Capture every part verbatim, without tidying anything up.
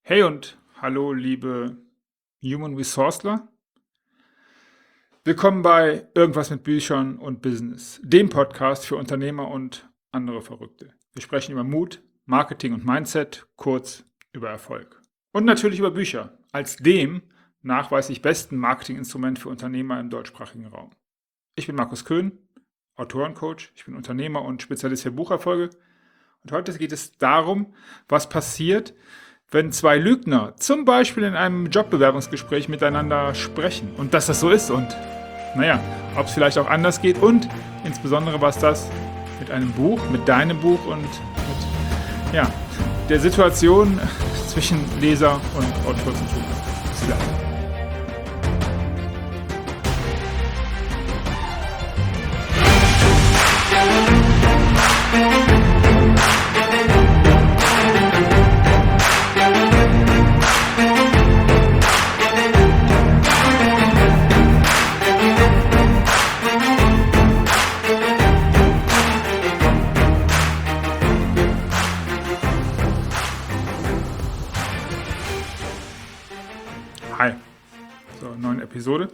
Hey und hallo, liebe Human Resourceler. Willkommen bei Irgendwas mit Büchern und Business, dem Podcast für Unternehmer und andere Verrückte. Wir sprechen über Mut, Marketing und Mindset, kurz über Erfolg. Und natürlich über Bücher, als dem nachweislich besten Marketinginstrument für Unternehmer im deutschsprachigen Raum. Ich bin Markus Köhn, Autorencoach, ich bin Unternehmer und Spezialist für Bucherfolge. Und heute geht es darum, was passiert, wenn zwei Lügner zum Beispiel in einem Jobbewerbungsgespräch miteinander sprechen und dass das so ist und naja, ob es vielleicht auch anders geht und insbesondere was das mit einem Buch, mit deinem Buch und mit ja, der Situation zwischen Leser und Autor zu tun hat. Bis gleich. Hi, zur neuen Episode.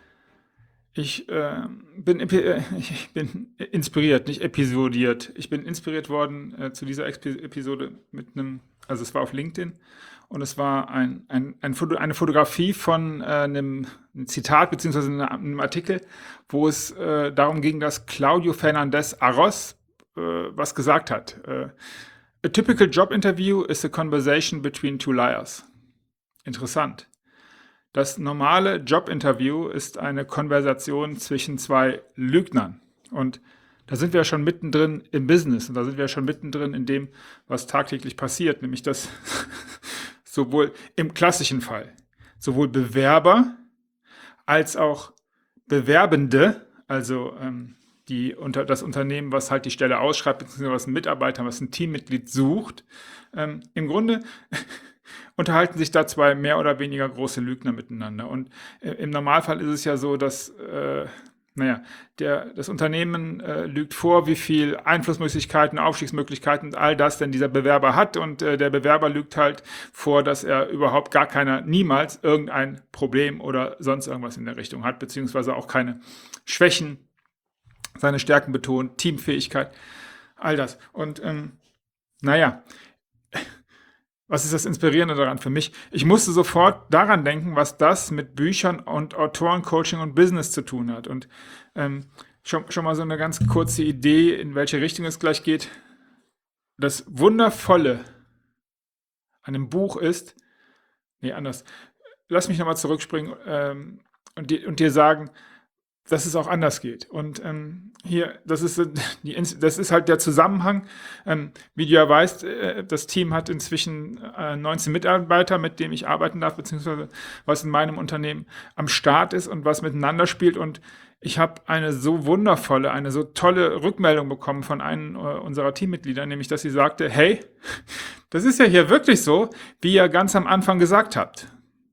Ich, äh, bin, äh, ich bin inspiriert, nicht episodiert. Ich bin inspiriert worden äh, zu dieser Exp- Episode mit einem, also es war auf LinkedIn und es war ein, ein, ein Foto, eine Fotografie von äh, einem, einem Zitat beziehungsweise einem, einem Artikel, wo es äh, darum ging, dass Claudio Fernandez Arroz äh, was gesagt hat. Äh, A typical job interview is a conversation between two liars. Interessant. Das normale Jobinterview ist eine Konversation zwischen zwei Lügnern. Und da sind wir ja schon mittendrin im Business und da sind wir ja schon mittendrin in dem, was tagtäglich passiert, nämlich dass sowohl im klassischen Fall sowohl Bewerber als auch Bewerbende, also ähm, die unter das Unternehmen, was halt die Stelle ausschreibt, beziehungsweise was ein Mitarbeiter, was ein Teammitglied sucht, ähm, im Grunde unterhalten sich da zwei mehr oder weniger große Lügner miteinander. Und äh, im Normalfall ist es ja so, dass äh, naja, der, das Unternehmen äh, lügt vor, wie viel Einflussmöglichkeiten, Aufstiegsmöglichkeiten und all das denn dieser Bewerber hat. Und äh, der Bewerber lügt halt vor, dass er überhaupt gar keiner, niemals irgendein Problem oder sonst irgendwas in der Richtung hat, beziehungsweise auch keine Schwächen, seine Stärken betont, Teamfähigkeit, all das. Und ähm, naja, was ist das Inspirierende daran für mich? Ich musste sofort daran denken, was das mit Büchern und Autorencoaching und Business zu tun hat. Und ähm, schon, schon mal so eine ganz kurze Idee, in welche Richtung es gleich geht. Das Wundervolle an einem Buch ist, nee, anders. Lass mich nochmal zurückspringen ähm, und, dir, und dir sagen, dass es auch anders geht. Und ähm, hier, das ist, die, das ist halt der Zusammenhang. Ähm, wie du ja weißt, äh, das Team hat inzwischen äh, neunzehn Mitarbeiter, mit denen ich arbeiten darf, beziehungsweise was in meinem Unternehmen am Start ist und was miteinander spielt. Und ich habe eine so wundervolle, eine so tolle Rückmeldung bekommen von einem äh, unserer Teammitglieder, nämlich, dass sie sagte, hey, das ist ja hier wirklich so, wie ihr ganz am Anfang gesagt habt.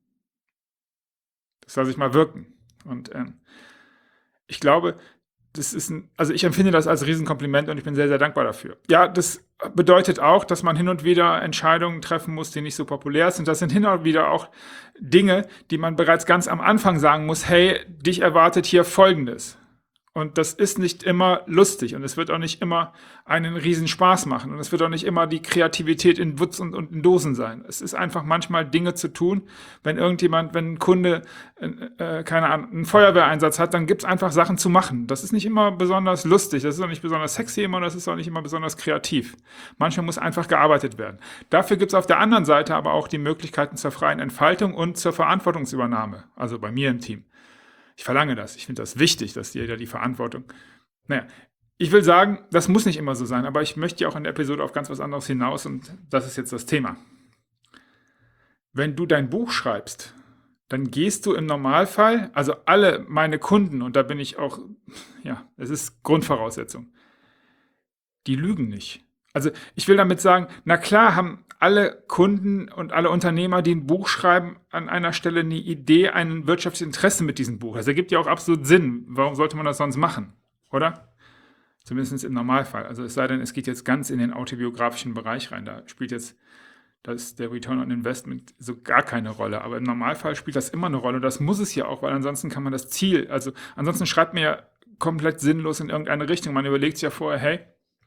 Das lasse ich mal wirken. Und ähm, ich glaube, das ist ein, also ich empfinde das als Riesenkompliment und ich bin sehr, sehr dankbar dafür. Ja, das bedeutet auch, dass man hin und wieder Entscheidungen treffen muss, die nicht so populär sind. Das sind hin und wieder auch Dinge, die man bereits ganz am Anfang sagen muss, hey, dich erwartet hier Folgendes. Und das ist nicht immer lustig und es wird auch nicht immer einen riesen Spaß machen und es wird auch nicht immer die Kreativität in Wutz und, und in Dosen sein. Es ist einfach manchmal Dinge zu tun, wenn irgendjemand, wenn ein Kunde, äh, keine Ahnung, einen Feuerwehreinsatz hat, dann gibt es einfach Sachen zu machen. Das ist nicht immer besonders lustig, das ist auch nicht besonders sexy immer, das ist auch nicht immer besonders kreativ. Manchmal muss einfach gearbeitet werden. Dafür gibt es auf der anderen Seite aber auch die Möglichkeiten zur freien Entfaltung und zur Verantwortungsübernahme, also bei mir im Team. Ich verlange das. Ich finde das wichtig, dass jeder die Verantwortung. Naja, ich will sagen, das muss nicht immer so sein, aber ich möchte ja auch in der Episode auf ganz was anderes hinaus und das ist jetzt das Thema. Wenn du dein Buch schreibst, dann gehst du im Normalfall, also alle meine Kunden, und da bin ich auch, ja, es ist Grundvoraussetzung, die lügen nicht. Also ich will damit sagen, na klar haben alle Kunden und alle Unternehmer, die ein Buch schreiben, an einer Stelle eine Idee, ein wirtschaftliches Interesse mit diesem Buch. Das ergibt ja auch absolut Sinn. Warum sollte man das sonst machen? Oder? Zumindest im Normalfall. Also es sei denn, es geht jetzt ganz in den autobiografischen Bereich rein. Da spielt jetzt da ist der Return on Investment so gar keine Rolle. Aber im Normalfall spielt das immer eine Rolle. Und das muss es ja auch, weil ansonsten kann man das Ziel, also ansonsten schreibt man ja komplett sinnlos in irgendeine Richtung. Man überlegt sich ja vorher, hey,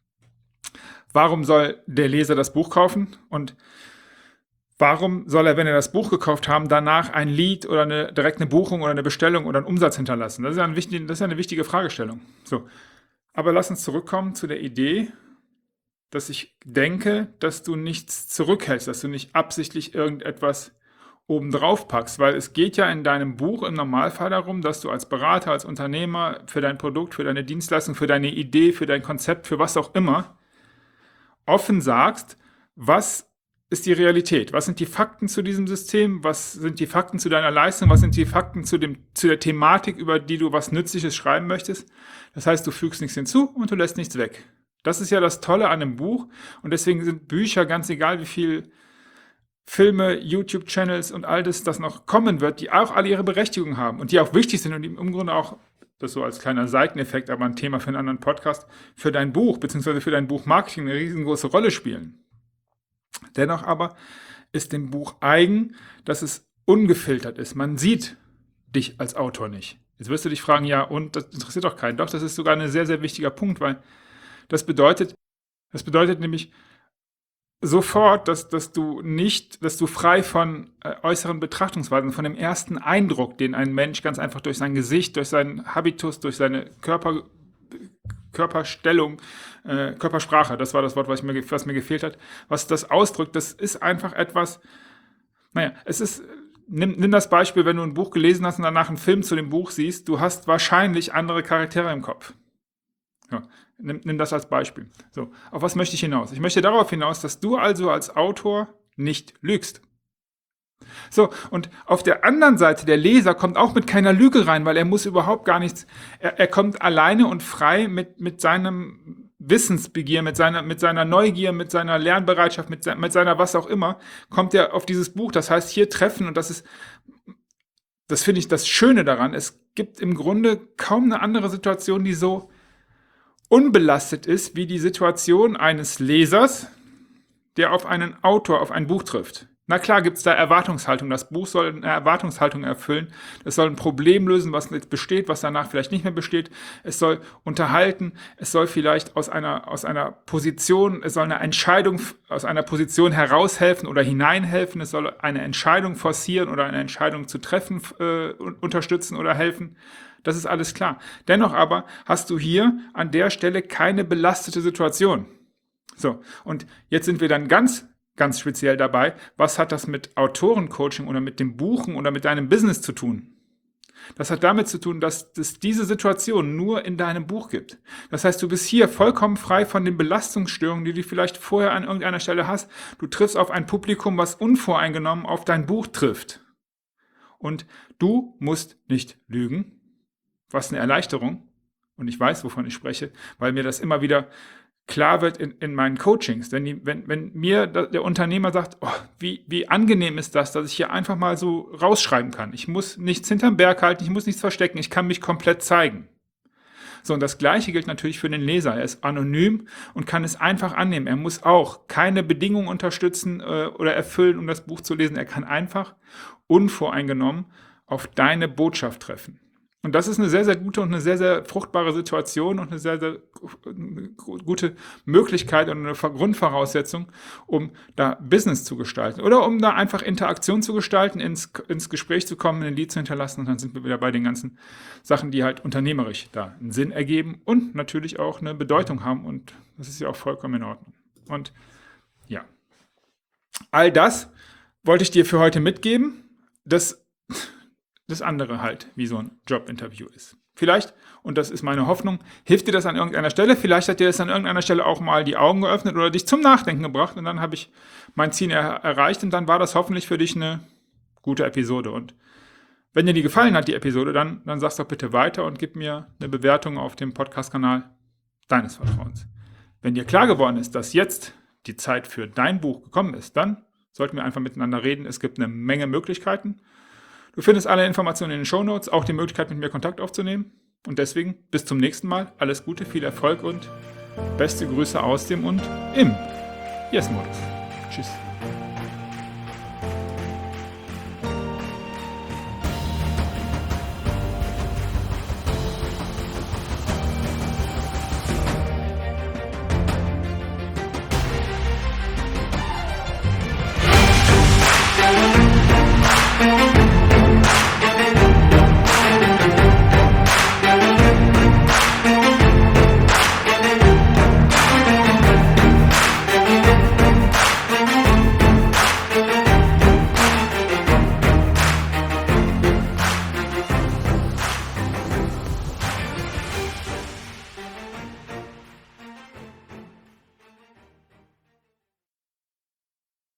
warum soll der Leser das Buch kaufen? Und warum soll er, wenn er das Buch gekauft haben, danach ein Lead oder eine, direkt eine Buchung oder eine Bestellung oder einen Umsatz hinterlassen? Das ist ja, ein wichtig, das ist ja eine wichtige Fragestellung. So. Aber lass uns zurückkommen zu der Idee, dass ich denke, dass du nichts zurückhältst, dass du nicht absichtlich irgendetwas obendrauf packst, weil es geht ja in deinem Buch im Normalfall darum, dass du als Berater, als Unternehmer für dein Produkt, für deine Dienstleistung, für deine Idee, für dein Konzept, für was auch immer, offen sagst, was ist die Realität, was sind die Fakten zu diesem System, was sind die Fakten zu deiner Leistung, was sind die Fakten zu, dem, zu der Thematik, über die du was Nützliches schreiben möchtest. Das heißt, du fügst nichts hinzu und du lässt nichts weg. Das ist ja das Tolle an einem Buch und deswegen sind Bücher, ganz egal wie viel Filme, YouTube-Channels und all das, das noch kommen wird, die auch alle ihre Berechtigung haben und die auch wichtig sind und die im Grunde auch, das so als kleiner Seiteneffekt, aber ein Thema für einen anderen Podcast, für dein Buch bzw. für dein Buchmarketing eine riesengroße Rolle spielen. Dennoch aber ist dem Buch eigen, dass es ungefiltert ist. Man sieht dich als Autor nicht. Jetzt wirst du dich fragen, ja, und das interessiert doch keinen. Doch, das ist sogar ein sehr, sehr wichtiger Punkt, weil das bedeutet, das bedeutet nämlich sofort, dass, dass du nicht, dass du frei von äh, äußeren Betrachtungsweisen, von dem ersten Eindruck, den ein Mensch ganz einfach durch sein Gesicht, durch seinen Habitus, durch seine Körper, Körperstellung, äh, Körpersprache, das war das Wort, was mir, was mir gefehlt hat, was das ausdrückt, das ist einfach etwas, naja, es ist, nimm, nimm das Beispiel, wenn du ein Buch gelesen hast und danach einen Film zu dem Buch siehst, du hast wahrscheinlich andere Charaktere im Kopf. Ja, nimm, nimm das als Beispiel. So, auf was möchte ich hinaus? Ich möchte darauf hinaus, dass du also als Autor nicht lügst. So, und auf der anderen Seite, der Leser kommt auch mit keiner Lüge rein, weil er muss überhaupt gar nichts, er, er kommt alleine und frei mit, mit seinem Wissensbegier, mit seiner, mit seiner Neugier, mit seiner Lernbereitschaft, mit, se, mit seiner was auch immer, kommt er auf dieses Buch. Das heißt, hier treffen, und das ist, das finde ich das Schöne daran, es gibt im Grunde kaum eine andere Situation, die so unbelastet ist, wie die Situation eines Lesers, der auf einen Autor, auf ein Buch trifft. Na klar gibt es da Erwartungshaltung. Das Buch soll eine Erwartungshaltung erfüllen. Es soll ein Problem lösen, was jetzt besteht, was danach vielleicht nicht mehr besteht. Es soll unterhalten. Es soll vielleicht aus einer, aus einer Position, es soll eine Entscheidung aus einer Position heraushelfen oder hineinhelfen. Es soll eine Entscheidung forcieren oder eine Entscheidung zu treffen, äh, unterstützen oder helfen. Das ist alles klar. Dennoch aber hast du hier an der Stelle keine belastete Situation. So, und jetzt sind wir dann ganz ganz speziell dabei, was hat das mit Autorencoaching oder mit dem Buchen oder mit deinem Business zu tun? Das hat damit zu tun, dass es diese Situation nur in deinem Buch gibt. Das heißt, du bist hier vollkommen frei von den Belastungsstörungen, die du vielleicht vorher an irgendeiner Stelle hast. Du triffst auf ein Publikum, was unvoreingenommen auf dein Buch trifft. Und du musst nicht lügen. Was eine Erleichterung. Und ich weiß, wovon ich spreche, weil mir das immer wieder klar wird in, in meinen Coachings. Denn die, wenn, wenn mir der Unternehmer sagt, oh, wie, wie angenehm ist das, dass ich hier einfach mal so rausschreiben kann. Ich muss nichts hinterm Berg halten, ich muss nichts verstecken, ich kann mich komplett zeigen. So, und das Gleiche gilt natürlich für den Leser. Er ist anonym und kann es einfach annehmen. Er muss auch keine Bedingungen unterstützen äh, oder erfüllen, um das Buch zu lesen. Er kann einfach unvoreingenommen auf deine Botschaft treffen. Und das ist eine sehr, sehr gute und eine sehr, sehr fruchtbare Situation und eine sehr, sehr gute Möglichkeit und eine Grundvoraussetzung, um da Business zu gestalten oder um da einfach Interaktion zu gestalten, ins, ins Gespräch zu kommen, ein Lied zu hinterlassen, und dann sind wir wieder bei den ganzen Sachen, die halt unternehmerisch da einen Sinn ergeben und natürlich auch eine Bedeutung haben, und das ist ja auch vollkommen in Ordnung. Und ja, all das wollte ich dir für heute mitgeben. Das das andere halt, wie so ein Jobinterview ist. Vielleicht, und das ist meine Hoffnung, hilft dir das an irgendeiner Stelle. Vielleicht hat dir das an irgendeiner Stelle auch mal die Augen geöffnet oder dich zum Nachdenken gebracht, und dann habe ich mein Ziel er- erreicht und dann war das hoffentlich für dich eine gute Episode. Und wenn dir die gefallen hat, die Episode, dann, dann sag's doch bitte weiter und gib mir eine Bewertung auf dem Podcast-Kanal deines Vertrauens. Wenn dir klar geworden ist, dass jetzt die Zeit für dein Buch gekommen ist, dann sollten wir einfach miteinander reden. Es gibt eine Menge Möglichkeiten. Du findest alle Informationen in den Shownotes, auch die Möglichkeit, mit mir Kontakt aufzunehmen. Und deswegen bis zum nächsten Mal. Alles Gute, viel Erfolg und beste Grüße aus dem und im Yes-Modus. Tschüss.